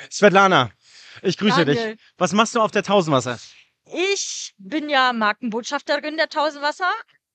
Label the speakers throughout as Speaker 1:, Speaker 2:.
Speaker 1: Svetlana, ich grüße dich.
Speaker 2: Daniel,
Speaker 1: Was machst du auf der Tausendwasser?
Speaker 2: ich bin ja Markenbotschafterin der Tausendwasser.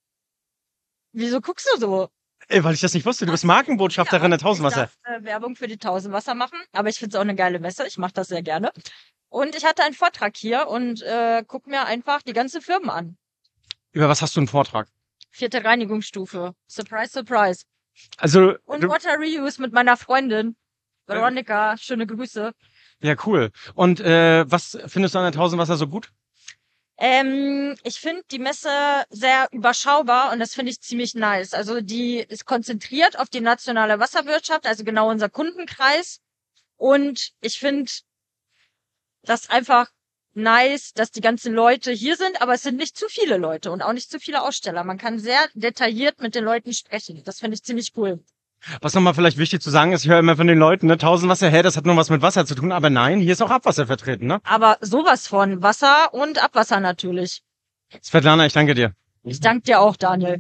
Speaker 2: Wieso guckst du so?
Speaker 1: Weil ich das nicht wusste, du bist
Speaker 2: Ach,
Speaker 1: Markenbotschafterin
Speaker 2: ja,
Speaker 1: der
Speaker 2: ich
Speaker 1: Tausendwasser.
Speaker 2: darf Werbung für die Tausendwasser machen, aber ich finde es auch eine geile Messe. Ich mache das sehr gerne. Und ich hatte einen Vortrag hier und guck mir einfach die ganzen Firmen an.
Speaker 1: Über was hast du einen Vortrag?
Speaker 2: 4. Reinigungsstufe. Surprise, surprise.
Speaker 1: Also,
Speaker 2: Und Water Reuse mit meiner Freundin. Veronika, schöne Grüße.
Speaker 1: ja, cool. Und was findest du an der Tausendwasser so gut?
Speaker 2: Ich finde die Messe sehr überschaubar und das finde ich ziemlich nice. Also die ist konzentriert auf die nationale Wasserwirtschaft, also genau unser Kundenkreis. Und ich finde das einfach nice, dass die ganzen Leute hier sind, aber es sind nicht zu viele Leute und auch nicht zu viele Aussteller. Man kann sehr detailliert mit den Leuten sprechen. Das finde ich ziemlich cool.
Speaker 1: Was nochmal vielleicht wichtig zu sagen ist, ich höre immer von den Leuten, ne, Tausendwasser, das hat nur was mit Wasser zu tun, aber nein, hier ist auch Abwasser vertreten, ne?
Speaker 2: Aber sowas von Wasser und Abwasser natürlich.
Speaker 1: Svetlana, ich danke dir.
Speaker 2: Ich danke dir auch, Daniel.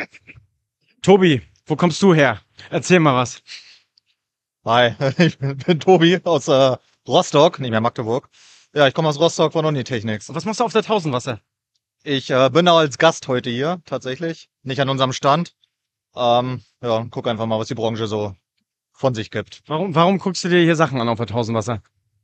Speaker 1: Tobi, wo kommst du her? Erzähl mal was.
Speaker 3: Hi, ich bin Tobi aus Rostock, nicht mehr Magdeburg. Ja, ich komme aus Rostock von Unitechnics.
Speaker 1: Was machst du auf der Tausendwasser?
Speaker 3: Ich bin da als Gast heute hier, tatsächlich. Nicht an unserem Stand. Ja, guck einfach mal, was die Branche so von sich gibt.
Speaker 1: Warum guckst du dir hier Sachen an auf der Tausendwasser?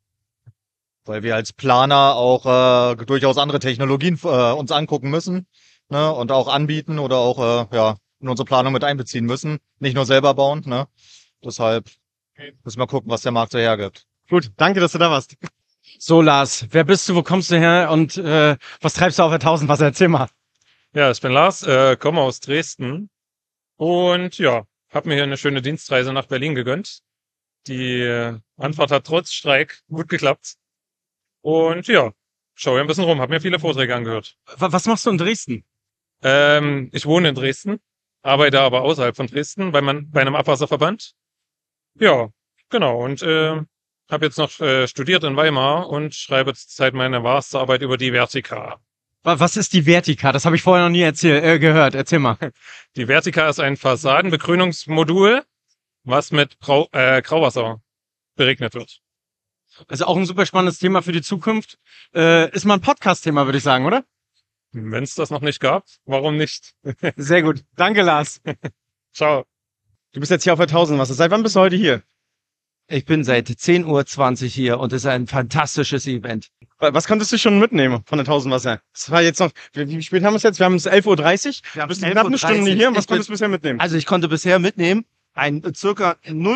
Speaker 3: Weil wir als Planer auch durchaus andere Technologien uns angucken müssen, ne? Und auch anbieten oder auch ja, in unsere Planung mit einbeziehen müssen. Nicht nur selber bauen, ne? Deshalb müssen wir gucken, was der Markt so hergibt.
Speaker 1: Gut, danke, dass du da warst. So, Lars, wer bist du, wo kommst du her und was treibst du auf der Tausendwasser? Erzähl mal.
Speaker 4: Ja, ich bin Lars, komme aus Dresden und ja, habe mir hier eine schöne Dienstreise nach Berlin gegönnt. Die Anfahrt hat trotz Streik gut geklappt. Und ja, schau hier ein bisschen rum, habe mir viele Vorträge angehört.
Speaker 1: Was machst du in Dresden?
Speaker 4: Ich wohne in Dresden, arbeite aber außerhalb von Dresden bei einem Abwasserverband. Ja, genau. Und habe jetzt noch studiert in Weimar und schreibe zurzeit meine Masterarbeit über die Vertica.
Speaker 1: Was ist die Vertica? Das habe ich vorher noch nie gehört. Erzähl mal.
Speaker 4: Die Vertica ist ein Fassadenbegrünungsmodul, was mit Grauwasser beregnet wird.
Speaker 1: Also auch ein super spannendes Thema für die Zukunft. Ist mal ein Podcast-Thema, würde ich sagen, oder?
Speaker 4: Wenn es das noch nicht gab, warum nicht?
Speaker 1: Sehr gut. Danke, Lars.
Speaker 4: Ciao.
Speaker 1: Du bist jetzt hier auf der Tausendwasser. Seit wann bist du heute hier?
Speaker 5: Ich bin seit 10:20 Uhr hier und es ist ein fantastisches Event.
Speaker 1: Was konntest du schon mitnehmen von der Tausendwasser? Das war jetzt noch, wie spät haben wir es jetzt? Wir haben es 11:30 Uhr.
Speaker 5: Wir haben
Speaker 1: Bist
Speaker 5: es
Speaker 1: knapp eine
Speaker 5: 11:30 Uhr.
Speaker 1: Stunde hier. Was
Speaker 5: Ich bin-
Speaker 1: konntest du bisher mitnehmen?
Speaker 5: Also ich konnte bisher mitnehmen ein circa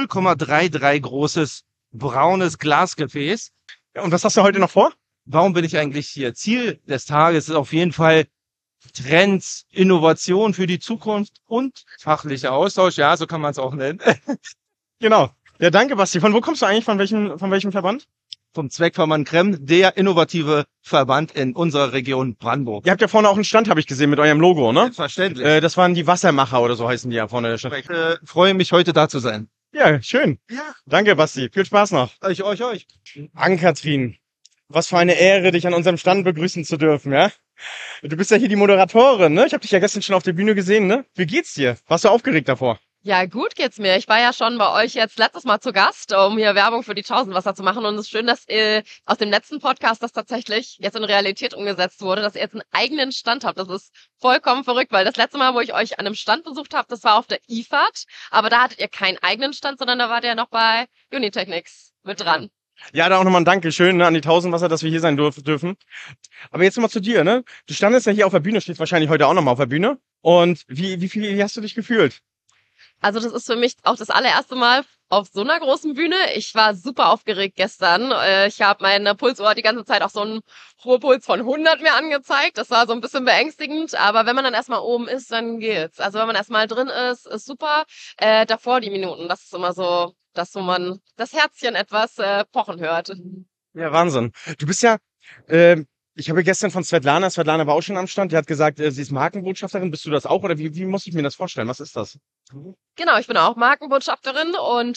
Speaker 5: 0,33 großes braunes Glasgefäß.
Speaker 1: Ja, und was hast du heute noch vor?
Speaker 5: Warum bin ich eigentlich hier? Ziel des Tages ist auf jeden Fall Trends, Innovation für die Zukunft und fachlicher Austausch. Ja, so kann man es auch nennen.
Speaker 1: Genau. Ja, danke, Basti. Von wo kommst du eigentlich? Von welchem Verband?
Speaker 5: Vom Zweckverband Krem, der innovative Verband in unserer Region Brandenburg.
Speaker 1: Ihr habt ja vorne auch einen Stand, habe ich gesehen, mit eurem Logo, ne?
Speaker 5: Selbstverständlich.
Speaker 1: Das waren die Wassermacher oder so heißen die ja vorne.
Speaker 5: Ich freue mich, heute da zu sein.
Speaker 1: Ja, schön.
Speaker 5: Ja.
Speaker 1: Danke, Basti. Viel Spaß noch.
Speaker 5: Euch.
Speaker 1: Ann-Kathrin, was für eine Ehre, dich an unserem Stand begrüßen zu dürfen, ja? Du bist ja hier die Moderatorin, ne? Ich habe dich ja gestern schon auf der Bühne gesehen, ne? Wie geht's dir? Warst du aufgeregt davor?
Speaker 6: Ja, gut geht's mir. Ich war ja schon bei euch jetzt letztes Mal zu Gast, um hier Werbung für die Tausendwasser zu machen. Und es ist schön, dass aus dem letzten Podcast das tatsächlich jetzt in Realität umgesetzt wurde, dass ihr jetzt einen eigenen Stand habt. Das ist vollkommen verrückt, weil das letzte Mal, wo ich euch an einem Stand besucht habe, das war auf der IFAD. Aber da hattet ihr keinen eigenen Stand, sondern da wart ihr noch bei Unitechnics mit dran.
Speaker 1: Ja, da auch nochmal ein Dankeschön, ne, an die Tausendwasser, dass wir hier sein dürfen. Aber jetzt nochmal zu dir, ne? Du standest ja hier auf der Bühne, stehst wahrscheinlich heute auch nochmal auf der Bühne. Und wie hast du dich gefühlt?
Speaker 6: Also das ist für mich auch das allererste Mal auf so einer großen Bühne. Ich war super aufgeregt gestern. Ich habe meine Pulsuhr die ganze Zeit auch so einen Ruhepuls von 100 mir angezeigt. Das war so ein bisschen beängstigend, aber wenn man dann erstmal oben ist, dann geht's. Also wenn man erstmal drin ist super. Davor die Minuten, das ist immer so, dass wo man das Herzchen etwas pochen hört.
Speaker 1: Ja, Wahnsinn. Du bist ja Ich habe gestern von Svetlana war auch schon am Stand, die hat gesagt, sie ist Markenbotschafterin. Bist du das auch oder wie muss ich mir das vorstellen? Was ist das?
Speaker 6: Genau, ich bin auch Markenbotschafterin und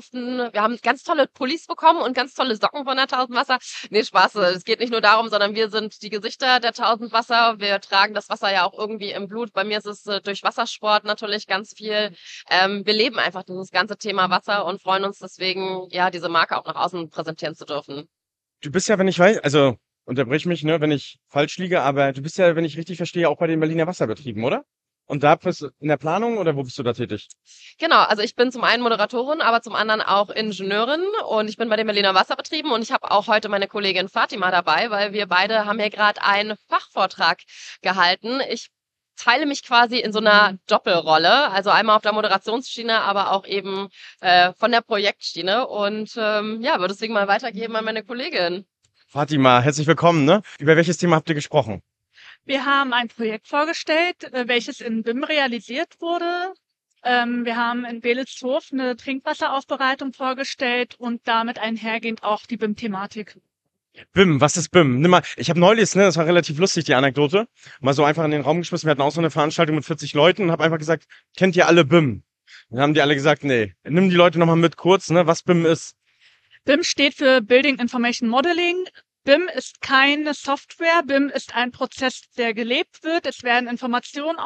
Speaker 6: wir haben ganz tolle Pullis bekommen und ganz tolle Socken von der Tausendwasser. Nee, Spaß, es geht nicht nur darum, sondern wir sind die Gesichter der Tausendwasser. Wir tragen das Wasser ja auch irgendwie im Blut. Bei mir ist es durch Wassersport natürlich ganz viel. Wir leben einfach dieses ganze Thema Wasser und freuen uns deswegen, ja, diese Marke auch nach außen präsentieren zu dürfen.
Speaker 1: Du bist ja, wenn ich weiß, also unterbrich mich, ne, wenn ich falsch liege, aber du bist ja, wenn ich richtig verstehe, auch bei den Berliner Wasserbetrieben, oder? Und da bist du in der Planung oder wo bist du da tätig?
Speaker 6: Genau, also ich bin zum einen Moderatorin, aber zum anderen auch Ingenieurin und ich bin bei den Berliner Wasserbetrieben und ich habe auch heute meine Kollegin Fatima dabei, weil wir beide haben hier gerade einen Fachvortrag gehalten. Ich teile mich quasi in so einer Doppelrolle, also einmal auf der Moderationsschiene, aber auch eben von der Projektschiene und ja, würde deswegen mal weitergeben an meine Kollegin.
Speaker 1: Fatima, herzlich willkommen, ne? Über welches Thema habt ihr gesprochen?
Speaker 7: Wir haben ein Projekt vorgestellt, welches in BIM realisiert wurde. Wir haben in Belitz-Hof eine Trinkwasseraufbereitung vorgestellt und damit einhergehend auch die BIM-Thematik.
Speaker 1: BIM, was ist BIM? Nimm mal, ich habe neulich, ne, das war relativ lustig, die Anekdote, mal so einfach in den Raum geschmissen. Wir hatten auch so eine Veranstaltung mit 40 Leuten und habe einfach gesagt, kennt ihr alle BIM? Dann haben die alle gesagt, nee. Nimm die Leute nochmal mit kurz, ne, was BIM ist.
Speaker 7: BIM steht für Building Information Modeling. BIM ist keine Software. BIM ist ein Prozess, der gelebt wird. Es werden Informationen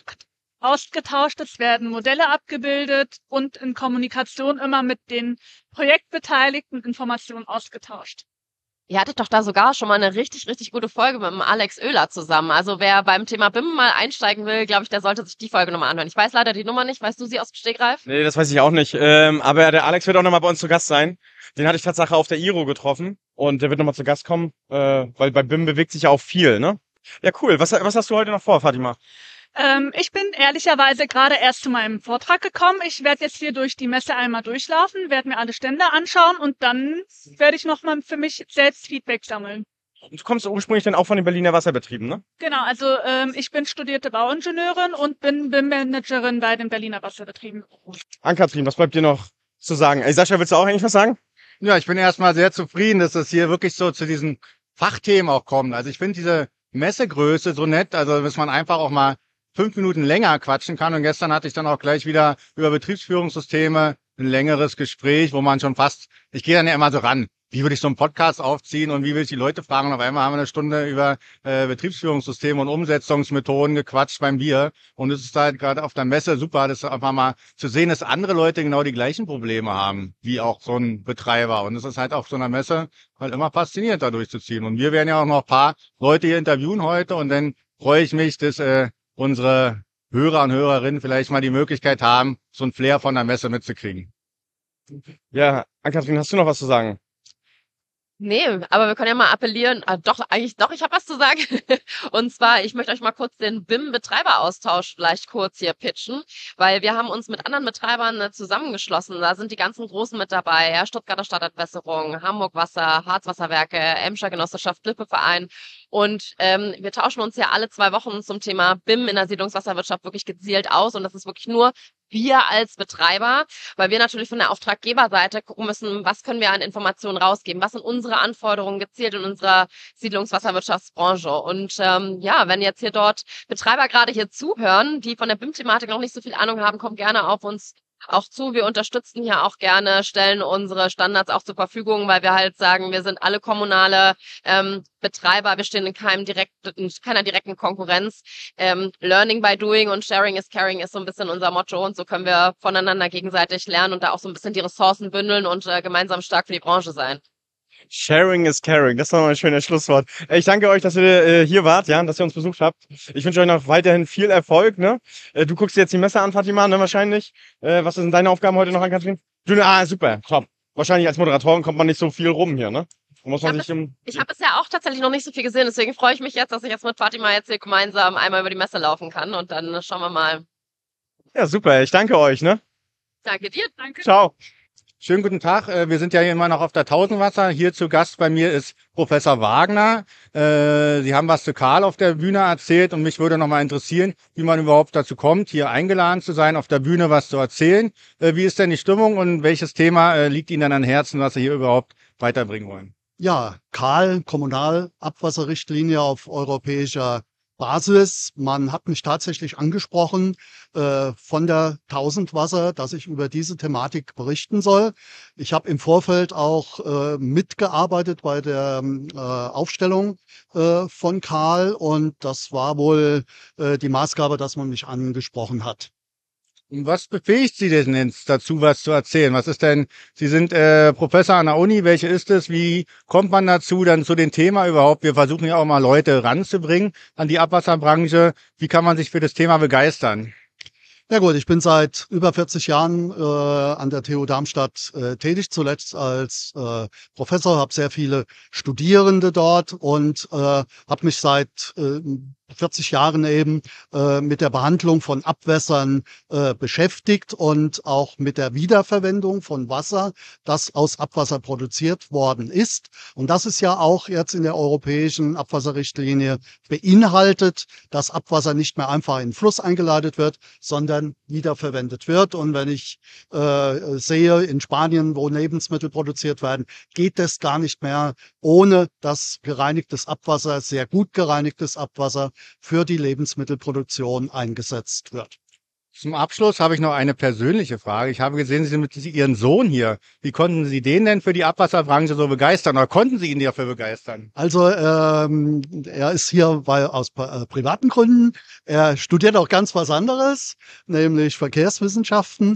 Speaker 7: ausgetauscht, es werden Modelle abgebildet und in Kommunikation immer mit den Projektbeteiligten Informationen ausgetauscht.
Speaker 6: Ihr hattet doch da sogar schon mal eine richtig, richtig gute Folge mit dem Alex Oehler zusammen. Also wer beim Thema BIM mal einsteigen will, glaube ich, der sollte sich die Folge nochmal anhören. Ich weiß leider die Nummer nicht. Weißt du sie aus dem Stegreif?
Speaker 1: Nee, das weiß ich auch nicht. Aber der Alex wird auch nochmal bei uns zu Gast sein. Den hatte ich tatsächlich auf der IRO getroffen und der wird nochmal zu Gast kommen, weil bei BIM bewegt sich ja auch viel, ne? Ja, cool. Was hast du heute noch vor, Fatima?
Speaker 7: Ich bin ehrlicherweise gerade erst zu meinem Vortrag gekommen. Ich werde jetzt hier durch die Messe einmal durchlaufen, werde mir alle Stände anschauen und dann werde ich nochmal für mich selbst Feedback sammeln.
Speaker 1: Du kommst ursprünglich dann auch von den Berliner Wasserbetrieben, ne?
Speaker 7: Genau, also ich bin studierte Bauingenieurin und bin BIM-Managerin bei den Berliner Wasserbetrieben.
Speaker 1: Ann-Kathrin, was bleibt dir noch zu sagen? Ey, Sascha, willst du auch eigentlich was sagen?
Speaker 8: Ja, ich bin erstmal sehr zufrieden, dass es hier wirklich so zu diesen Fachthemen auch kommt. Also ich finde diese Messegröße so nett, also dass man einfach auch mal 5 Minuten länger quatschen kann. Und gestern hatte ich dann auch gleich wieder über Betriebsführungssysteme ein längeres Gespräch, wo man schon fast, ich gehe dann ja immer so ran, wie würde ich so einen Podcast aufziehen und wie will ich die Leute fragen. Und auf einmal haben wir eine Stunde über Betriebsführungssysteme und Umsetzungsmethoden gequatscht beim Bier. Und es ist halt gerade auf der Messe super, das einfach mal zu sehen, dass andere Leute genau die gleichen Probleme haben, wie auch so ein Betreiber. Und es ist halt auf so einer Messe halt immer faszinierend, da durchzuziehen. Und wir werden ja auch noch ein paar Leute hier interviewen heute. Und dann freue ich mich, dass unsere Hörer und Hörerinnen vielleicht mal die Möglichkeit haben, so ein Flair von der Messe mitzukriegen.
Speaker 1: Ja, Ann-Kathrin, hast du noch was zu sagen?
Speaker 6: Nee, aber wir können ja mal appellieren. Doch, ich habe was zu sagen. Und zwar, ich möchte euch mal kurz den BIM-Betreiberaustausch vielleicht kurz hier pitchen, weil wir haben uns mit anderen Betreibern zusammengeschlossen. Da sind die ganzen Großen mit dabei. Ja, Stuttgarter Stadtentwässerung, Hamburg Wasser, Harzwasserwerke, Emscher Genossenschaft, Lippe-Verein. Und wir tauschen uns ja alle 2 Wochen zum Thema BIM in der Siedlungswasserwirtschaft wirklich gezielt aus. Und das ist wirklich nur wir als Betreiber, weil wir natürlich von der Auftraggeberseite gucken müssen, was können wir an Informationen rausgeben, was sind unsere Anforderungen gezielt in unserer Siedlungswasserwirtschaftsbranche. Und ja, wenn jetzt hier dort Betreiber gerade hier zuhören, die von der BIM-Thematik noch nicht so viel Ahnung haben, kommt gerne auf uns auch zu. Wir unterstützen hier auch gerne, stellen unsere Standards auch zur Verfügung, weil wir halt sagen, wir sind alle kommunale Betreiber, wir stehen in keiner direkten Konkurrenz. Learning by doing und sharing is caring ist so ein bisschen unser Motto und so können wir voneinander gegenseitig lernen und da auch so ein bisschen die Ressourcen bündeln und gemeinsam stark für die Branche sein.
Speaker 1: Sharing is caring. Das ist nochmal ein schönes Schlusswort. Ich danke euch, dass ihr hier wart, ja, dass ihr uns besucht habt. Ich wünsche euch noch weiterhin viel Erfolg, ne? Du guckst dir jetzt die Messe an, Fatima, ne, wahrscheinlich. Was sind deine Aufgaben heute noch, Ann-Kathrin? Super, top. Wahrscheinlich als Moderatorin kommt man nicht so viel rum hier, ne? Muss man
Speaker 6: ich habe bisher auch tatsächlich noch nicht so viel gesehen, deswegen freue ich mich jetzt, dass ich jetzt mit Fatima jetzt hier gemeinsam einmal über die Messe laufen kann und dann schauen wir mal.
Speaker 1: Ja, super. Ich danke euch, ne?
Speaker 6: Danke dir. Danke.
Speaker 1: Ciao.
Speaker 8: Schönen guten Tag. Wir sind ja hier immer noch auf der Tausendwasser. Hier zu Gast bei mir ist Professor Wagner. Sie haben was zu Karl auf der Bühne erzählt und mich würde noch mal interessieren, wie man überhaupt dazu kommt, hier eingeladen zu sein, auf der Bühne was zu erzählen. Wie ist denn die Stimmung und welches Thema liegt Ihnen dann am Herzen, was Sie hier überhaupt weiterbringen wollen?
Speaker 9: Ja, KAL, Kommunalabwasserrichtlinie auf europäischer Basis. Man hat mich tatsächlich angesprochen von der Tausendwasser, dass ich über diese Thematik berichten soll. Ich habe im Vorfeld auch mitgearbeitet bei der Aufstellung von KAL und das war wohl die Maßgabe, dass man mich angesprochen hat.
Speaker 8: Und was befähigt Sie denn jetzt dazu, was zu erzählen? Was ist denn, Sie sind Professor an der Uni, welche ist es? Wie kommt man dazu, dann zu dem Thema überhaupt? Wir versuchen ja auch mal Leute ranzubringen an die Abwasserbranche. Wie kann man sich für das Thema begeistern?
Speaker 9: Ja gut, ich bin seit über 40 Jahren an der TU Darmstadt tätig, zuletzt als Professor, habe sehr viele Studierende dort und habe mich seit 40 Jahren eben mit der Behandlung von Abwässern beschäftigt und auch mit der Wiederverwendung von Wasser, das aus Abwasser produziert worden ist. Und das ist ja auch jetzt in der europäischen Abwasserrichtlinie beinhaltet, dass Abwasser nicht mehr einfach in den Fluss eingeleitet wird, sondern wiederverwendet wird. Und wenn ich sehe, in Spanien, wo Lebensmittel produziert werden, geht es gar nicht mehr ohne dass gereinigtes Abwasser, sehr gut gereinigtes Abwasser für die Lebensmittelproduktion eingesetzt wird.
Speaker 8: Zum Abschluss habe ich noch eine persönliche Frage. Ich habe gesehen, Sie sind mit Ihrem Sohn hier. Wie konnten Sie den denn für die Abwasserbranche so begeistern? Oder konnten Sie ihn dafür begeistern?
Speaker 9: Also er ist hier aus privaten Gründen. Er studiert auch ganz was anderes, nämlich Verkehrswissenschaften.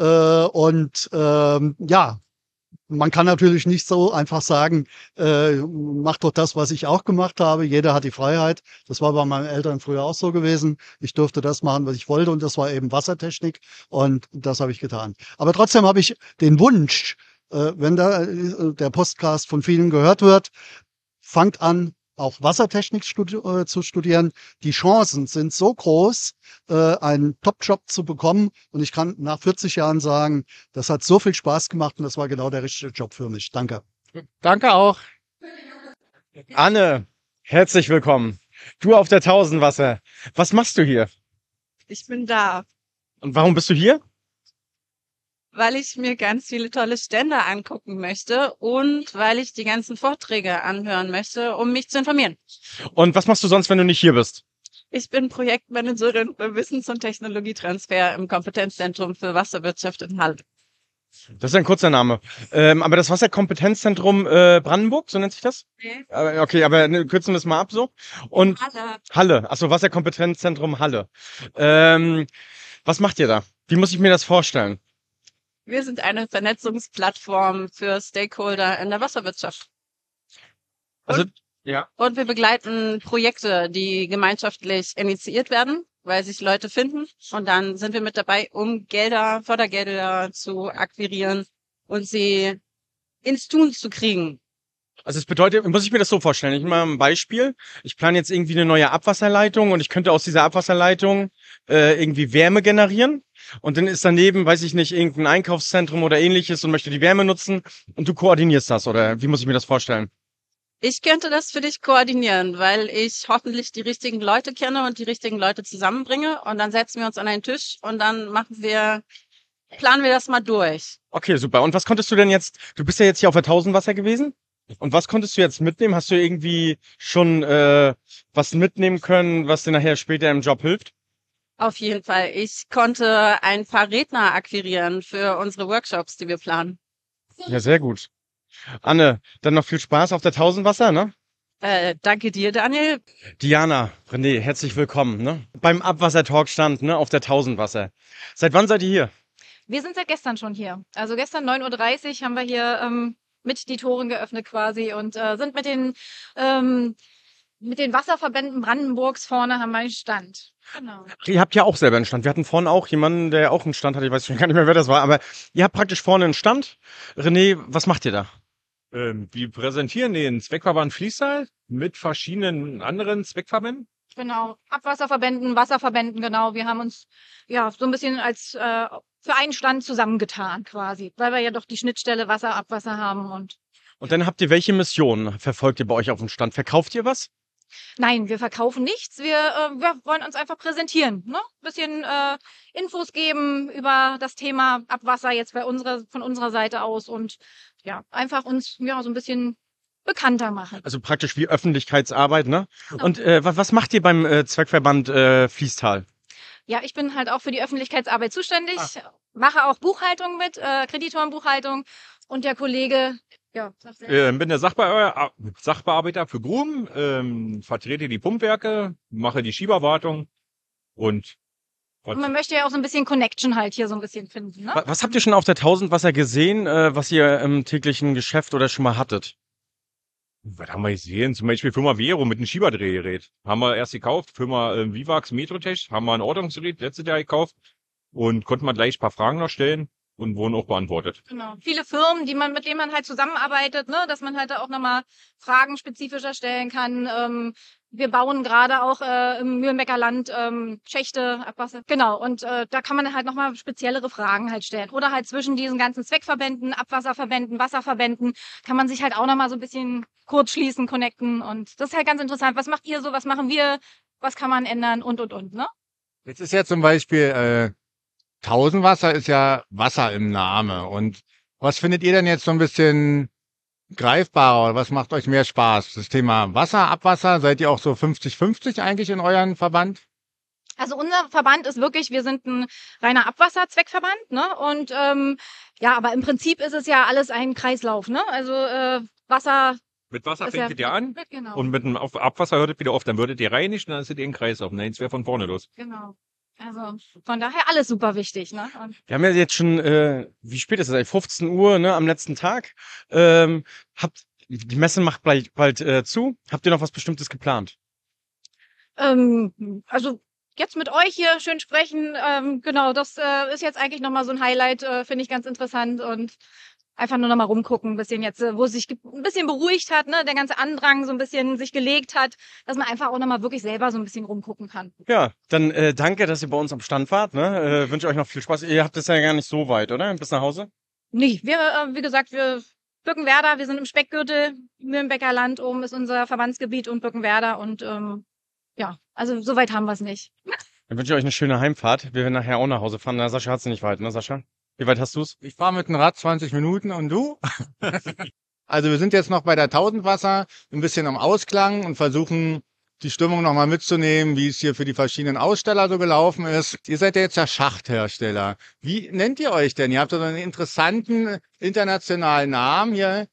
Speaker 9: Ja, man kann natürlich nicht so einfach sagen, mach doch das, was ich auch gemacht habe. Jeder hat die Freiheit. Das war bei meinen Eltern früher auch so gewesen. Ich durfte das machen, was ich wollte und das war eben Wassertechnik und das habe ich getan. Aber trotzdem habe ich den Wunsch, wenn der Podcast von vielen gehört wird, fangt an, auch Wassertechnik zu studieren. Die Chancen sind so groß, einen Top-Job zu bekommen. Und ich kann nach 40 Jahren sagen, das hat so viel Spaß gemacht und das war genau der richtige Job für mich. Danke.
Speaker 8: Danke auch.
Speaker 1: Anne, herzlich willkommen. Du auf der Tausendwasser. Was machst du hier?
Speaker 10: Ich bin da,
Speaker 1: Und warum bist du hier?
Speaker 10: weil ich mir ganz viele tolle Stände angucken möchte und weil ich die ganzen Vorträge anhören möchte, um mich zu informieren.
Speaker 1: Und was machst du sonst, wenn du nicht hier bist?
Speaker 10: Ich bin Projektmanagerin für Wissens- und Technologietransfer im Kompetenzzentrum für Wasserwirtschaft in Halle.
Speaker 1: Das ist ein kurzer Name. Aber das Wasserkompetenzzentrum Brandenburg, so nennt sich das?
Speaker 10: Nee.
Speaker 1: Okay, aber kürzen wir es mal ab so. Und
Speaker 10: Halle.
Speaker 1: Halle, achso, Wasserkompetenzzentrum Halle. Was macht ihr da? Wie muss ich mir das vorstellen?
Speaker 10: Wir sind eine Vernetzungsplattform für Stakeholder in der Wasserwirtschaft.
Speaker 1: Also, ja.
Speaker 10: Und wir begleiten Projekte, die gemeinschaftlich initiiert werden, weil sich Leute finden. Und dann sind wir mit dabei, um Fördergelder zu akquirieren und sie ins Tun zu kriegen.
Speaker 1: Also es bedeutet, muss ich mir das so vorstellen? Ich mache mal ein Beispiel. Ich plane jetzt irgendwie eine neue Abwasserleitung und ich könnte aus dieser Abwasserleitung irgendwie Wärme generieren. Und dann ist daneben, weiß ich nicht, irgendein Einkaufszentrum oder ähnliches und möchte die Wärme nutzen und du koordinierst das, oder wie muss ich mir das vorstellen?
Speaker 10: Ich könnte das für dich koordinieren, weil ich hoffentlich die richtigen Leute kenne und die richtigen Leute zusammenbringe. Und dann setzen wir uns an einen Tisch und dann planen wir das mal durch.
Speaker 1: Okay, super. Und was konntest du denn jetzt, du bist ja jetzt hier auf der Tausendwasser gewesen? Und was konntest du jetzt mitnehmen? Hast du irgendwie schon was mitnehmen können, was dir nachher später im Job hilft?
Speaker 10: Auf jeden Fall. Ich konnte ein paar Redner akquirieren für unsere Workshops, die wir planen.
Speaker 1: Ja, sehr gut. Anne, dann noch viel Spaß auf der Tausendwasser, ne?
Speaker 10: Danke dir, Daniel.
Speaker 1: Diana, René, herzlich willkommen, ne? Beim Abwassertalk-Stand, ne? Auf der Tausendwasser. Seit wann seid ihr hier?
Speaker 11: Wir sind seit gestern schon hier. Also gestern 9:30 Uhr haben wir hier mit die Toren geöffnet quasi und sind mit den Wasserverbänden Brandenburgs vorne haben wir einen Stand. Genau.
Speaker 1: Ihr habt ja auch selber einen Stand. Wir hatten vorhin auch jemanden, der auch einen Stand hatte. Ich weiß schon gar nicht mehr, wer das war. Aber ihr habt praktisch vorne einen Stand. René, was macht ihr da?
Speaker 12: Wir präsentieren den Zweckverband Fließtal mit verschiedenen anderen Zweckverbänden.
Speaker 11: Genau. Abwasserverbänden, Wasserverbänden, genau. Wir haben uns ja so ein bisschen als für einen Stand zusammengetan quasi, weil wir ja doch die Schnittstelle Wasser, Abwasser haben und.
Speaker 1: Und dann habt ihr welche Mission verfolgt ihr bei euch auf dem Stand? Verkauft ihr was?
Speaker 11: Nein, wir verkaufen nichts. Wir wollen uns einfach präsentieren, ne? Bisschen Infos geben über das Thema Abwasser jetzt von unserer Seite aus und ja, einfach uns ja so ein bisschen bekannter machen.
Speaker 1: Also praktisch wie Öffentlichkeitsarbeit, ne?
Speaker 11: Genau.
Speaker 1: Und was macht ihr beim Zweckverband Fließtal?
Speaker 11: Ja, ich bin halt auch für die Öffentlichkeitsarbeit zuständig, mache auch Buchhaltung mit, Kreditorenbuchhaltung und der Kollege, ja, sag selbst.
Speaker 12: Bin der Sachbearbeiter für Grum, vertrete die Pumpwerke, mache die Schieberwartung und
Speaker 11: Und man möchte ja auch so ein bisschen Connection halt hier so ein bisschen finden, ne?
Speaker 1: Was habt ihr schon auf der Tausendwasser gesehen, was ihr im täglichen Geschäft oder schon mal hattet?
Speaker 12: was haben wir gesehen? Zum Beispiel Firma Vero mit einem Schieberdrehgerät. Haben wir erst gekauft. Firma Vivax Metrotech haben wir ein Ortungsgerät letztes Jahr gekauft und konnten wir gleich ein paar Fragen noch stellen und wurden auch beantwortet.
Speaker 11: Genau. Viele Firmen, mit denen man halt zusammenarbeitet, ne, dass man halt da auch nochmal Fragen spezifischer stellen kann. Wir bauen gerade auch im Mühlenbecker Land Schächte, Abwasser. Genau, und da kann man halt nochmal speziellere Fragen halt stellen. Oder halt zwischen diesen ganzen Zweckverbänden, Abwasserverbänden, Wasserverbänden, kann man sich halt auch nochmal so ein bisschen kurz schließen, connecten. Und das ist halt ganz interessant. Was macht ihr so, was machen wir, was kann man ändern und, ne?
Speaker 8: Jetzt ist ja zum Beispiel Tausendwasser ist ja Wasser im Name. Und was findet ihr denn jetzt so ein bisschen greifbarer oder was macht euch mehr Spaß? Das Thema Wasser, Abwasser, seid ihr auch so 50-50 eigentlich in euren Verband?
Speaker 11: Also unser Verband ist wirklich, wir sind ein reiner Abwasserzweckverband, ne? Und ja, aber im Prinzip ist es ja alles ein Kreislauf, ne? Also Wasser.
Speaker 12: Mit Wasser
Speaker 11: ist
Speaker 12: fängt es ja an
Speaker 11: Genau.
Speaker 12: und mit dem Abwasser hört es wieder auf. Dann würdet ihr reinigt und dann ist es in Kreislauf. Nein, es wäre von vorne los.
Speaker 11: Genau. Also von daher alles super wichtig, ne? Und
Speaker 1: Wir haben ja jetzt schon, wie spät ist es? 15 Uhr, ne, am letzten Tag. Die Messe macht bald zu. Habt ihr noch was Bestimmtes geplant?
Speaker 11: also jetzt mit euch hier schön sprechen, genau, das ist jetzt eigentlich nochmal so ein Highlight, finde ich ganz interessant und einfach nur nochmal rumgucken, ein bisschen jetzt, wo sich ein bisschen beruhigt hat, ne, der ganze Andrang so ein bisschen sich gelegt hat, dass man einfach auch nochmal wirklich selber so ein bisschen rumgucken kann.
Speaker 1: Ja, dann danke, dass ihr bei uns am Stand wart. Ne? Wünsche euch noch viel Spaß. Ihr habt es ja gar nicht so weit, oder? Bis nach Hause?
Speaker 11: Nee, wir, wie gesagt, wir Birkenwerder, wir sind im Speckgürtel, Mühlenbecker Land, oben ist unser Verbandsgebiet und Birkenwerder und ja, also so weit haben wir es nicht.
Speaker 1: Dann wünsche ich euch eine schöne Heimfahrt. Wir werden nachher auch nach Hause fahren. Na, Sascha hat's nicht weit, ne, Sascha? Wie weit hast du's?
Speaker 8: Ich fahre mit dem Rad 20 Minuten und du? Also wir sind jetzt noch bei der Tausendwasser, ein bisschen am Ausklang und versuchen die Stimmung nochmal mitzunehmen, wie es hier für die verschiedenen Aussteller so gelaufen ist. Ihr seid ja jetzt der Schachthersteller. Wie nennt ihr euch denn? Ihr habt so einen interessanten internationalen Namen hier.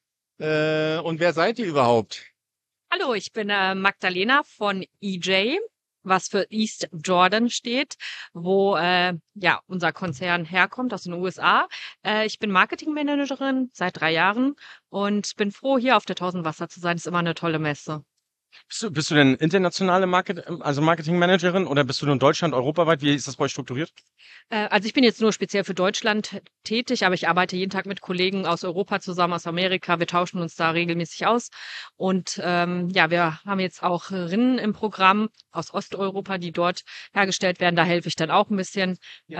Speaker 8: Und wer seid ihr überhaupt?
Speaker 13: Hallo, ich bin Magdalena von EJ, was für East Jordan steht, wo ja unser Konzern herkommt aus den USA. Ich bin Marketingmanagerin seit 3 Jahren und bin froh, hier auf der Tausendwasser zu sein. Ist immer eine tolle Messe.
Speaker 1: Bist du denn internationale Marketingmanagerin oder bist du nur in Deutschland, europaweit? Wie ist das bei euch strukturiert?
Speaker 13: Also ich bin jetzt nur speziell für Deutschland tätig, aber ich arbeite jeden Tag mit Kollegen aus Europa zusammen, aus Amerika. Wir tauschen uns da regelmäßig aus. Und ja, wir haben jetzt auch Rinnen im Programm aus Osteuropa, die dort hergestellt werden. Da helfe ich dann auch ein bisschen.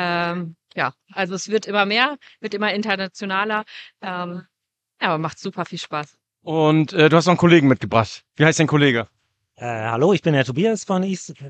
Speaker 13: Ja, also es wird immer mehr, wird immer internationaler. Ja, aber macht super viel Spaß.
Speaker 1: Und du hast noch einen Kollegen mitgebracht. Wie heißt dein Kollege?
Speaker 14: Hallo, ich bin der Tobias von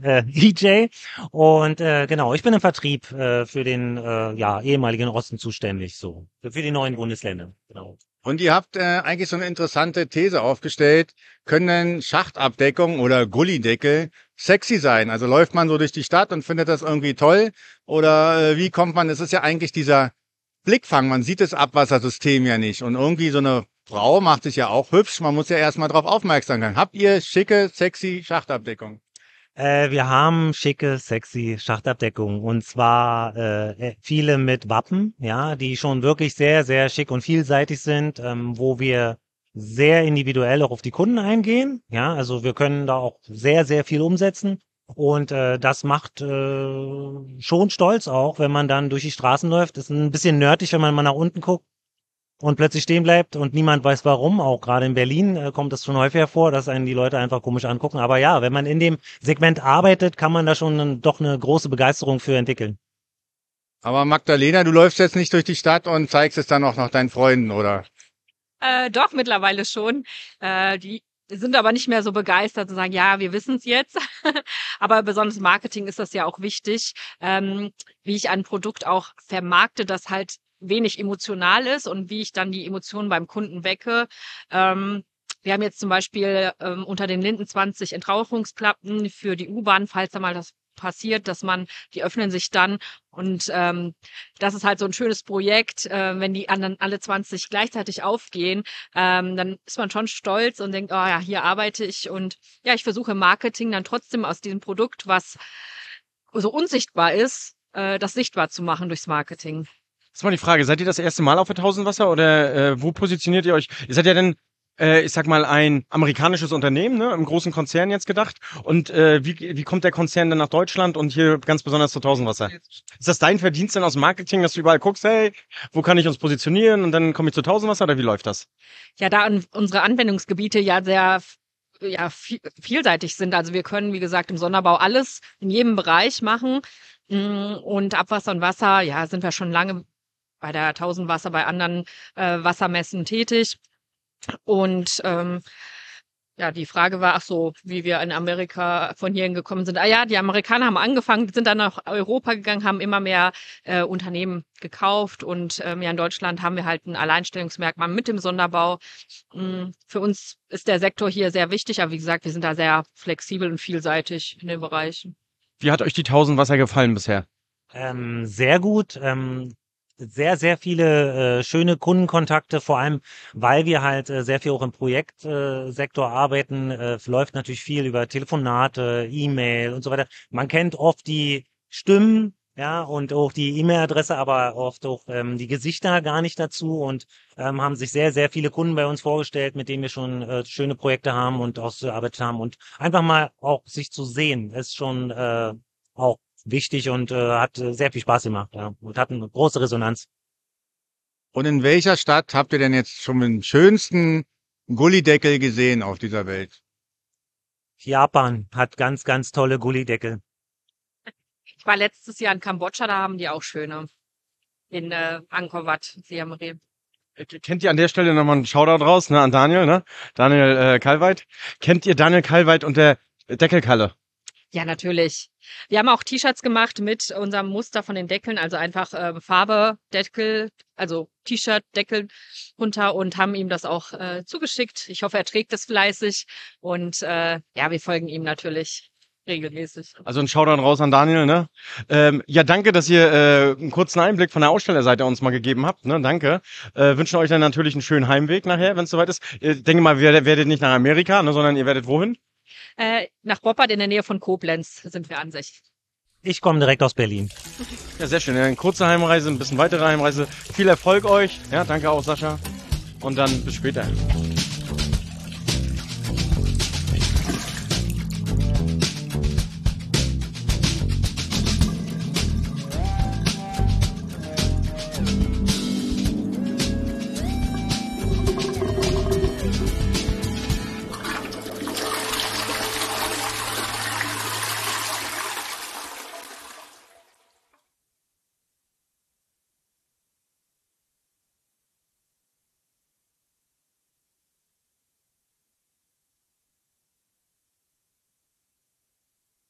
Speaker 14: EJ und genau, ich bin im Vertrieb für den ja, ehemaligen Osten zuständig, so für die neuen Bundesländer. Genau.
Speaker 8: Und ihr habt eigentlich so eine interessante These aufgestellt. Können Schachtabdeckung oder Gullideckel sexy sein? Also läuft man so durch die Stadt und findet das irgendwie toll? Oder wie kommt man, es ist ja eigentlich dieser Blickfang, man sieht das Abwassersystem ja nicht. Und irgendwie so eine Frau macht sich ja auch hübsch, man muss ja erstmal drauf aufmerksam sein. Habt ihr schicke, sexy Schachtabdeckung?
Speaker 14: Wir haben schicke, sexy Schachtabdeckung und zwar viele mit Wappen, ja, die schon wirklich sehr, sehr schick und vielseitig sind, wo wir sehr individuell auch auf die Kunden eingehen. Ja, also wir können da auch sehr, sehr viel umsetzen. Und das macht schon stolz auch, wenn man dann durch die Straßen läuft. Ist ein bisschen nerdig, wenn man mal nach unten guckt und plötzlich stehen bleibt und niemand weiß warum. Auch gerade in Berlin kommt das schon häufiger vor, dass einen die Leute einfach komisch angucken. Aber ja, wenn man in dem Segment arbeitet, kann man da schon doch eine große Begeisterung für entwickeln.
Speaker 8: Aber Magdalena, du läufst jetzt nicht durch die Stadt und zeigst es dann auch noch deinen Freunden, oder?
Speaker 13: Doch, mittlerweile schon. Die sind aber nicht mehr so begeistert und sagen, ja, wir wissen es jetzt. Aber besonders im Marketing ist das ja auch wichtig, wie ich ein Produkt auch vermarkte, das halt wenig emotional ist und wie ich dann die Emotionen beim Kunden wecke. Wir haben jetzt zum Beispiel unter den Linden 20 Entrauchungsklappen für die U-Bahn, falls da mal das passiert, dass die öffnen sich dann und das ist halt so ein schönes Projekt, wenn die anderen alle 20 gleichzeitig aufgehen, dann ist man schon stolz und denkt, oh ja, hier arbeite ich und ja, ich versuche im Marketing dann trotzdem aus diesem Produkt, was so unsichtbar ist, das sichtbar zu machen durchs Marketing.
Speaker 1: Das war die Frage, seid ihr das erste Mal auf der Tausendwasser oder wo positioniert ihr euch? Ihr seid ja dann, ich sag mal, ein amerikanisches Unternehmen, ne, im großen Konzern jetzt gedacht. Und wie kommt der Konzern dann nach Deutschland und hier ganz besonders zu Tausendwasser? Ist das dein Verdienst dann aus dem Marketing, dass du überall guckst, hey, wo kann ich uns positionieren und dann komme ich zu Tausendwasser oder wie läuft das?
Speaker 13: Ja, da unsere Anwendungsgebiete ja sehr vielseitig sind. Also wir können, wie gesagt, im Sonderbau alles in jedem Bereich machen. Und Abwasser und Wasser, ja, sind wir schon lange bei der Tausendwasser, bei anderen Wassermessen tätig. Und ja, die Frage war, ach so, wie wir in Amerika von hierhin gekommen sind. Ah ja, die Amerikaner haben angefangen, sind dann nach Europa gegangen, haben immer mehr Unternehmen gekauft und ja, in Deutschland haben wir halt ein Alleinstellungsmerkmal mit dem Sonderbau. Für uns ist der Sektor hier sehr wichtig, aber wie gesagt, wir sind da sehr flexibel und vielseitig in den Bereichen.
Speaker 1: Wie hat euch die Tausendwasser gefallen bisher?
Speaker 14: Sehr gut. Sehr, sehr viele schöne Kundenkontakte, vor allem, weil wir halt sehr viel auch im Projektsektor arbeiten, läuft natürlich viel über Telefonate, E-Mail und so weiter. Man kennt oft die Stimmen, ja, und auch die E-Mail-Adresse, aber oft auch die Gesichter gar nicht dazu und haben sich sehr, sehr viele Kunden bei uns vorgestellt, mit denen wir schon schöne Projekte haben und ausgearbeitet haben und einfach mal auch sich zu sehen, ist schon auch wichtig und hat sehr viel Spaß gemacht, ja, und hat eine große Resonanz.
Speaker 8: Und in welcher Stadt habt ihr denn jetzt schon den schönsten Gullideckel gesehen auf dieser Welt?
Speaker 14: Japan hat ganz, ganz tolle Gullideckel.
Speaker 13: Ich war letztes Jahr in Kambodscha, da haben die auch schöne. In Angkor Wat, Siem Reap.
Speaker 1: Kennt ihr an der Stelle nochmal einen Shoutout raus, ne, an Daniel, ne? Daniel Kalweit. Kennt ihr Daniel Kalweit und der Deckelkalle?
Speaker 13: Ja, natürlich. Wir haben auch T-Shirts gemacht mit unserem Muster von den Deckeln, also einfach Farbe, Deckel, also T-Shirt, Deckel runter und haben ihm das auch zugeschickt. Ich hoffe, er trägt es fleißig und ja, wir folgen ihm natürlich regelmäßig.
Speaker 1: Also ein Shoutout raus an Daniel, ne? Ja, danke, dass ihr einen kurzen Einblick von der Ausstellerseite uns mal gegeben habt, ne? Danke. Wünschen euch dann natürlich einen schönen Heimweg nachher, wenn es soweit ist. Ich denke mal, ihr werdet nicht nach Amerika, ne, sondern ihr werdet wohin?
Speaker 13: Nach Boppard in der Nähe von Koblenz sind wir an sich.
Speaker 14: Ich komme direkt aus Berlin.
Speaker 1: Ja, sehr schön. Ja, eine kurze Heimreise, ein bisschen weitere Heimreise. Viel Erfolg euch. Ja, danke auch, Sascha. Und dann bis später.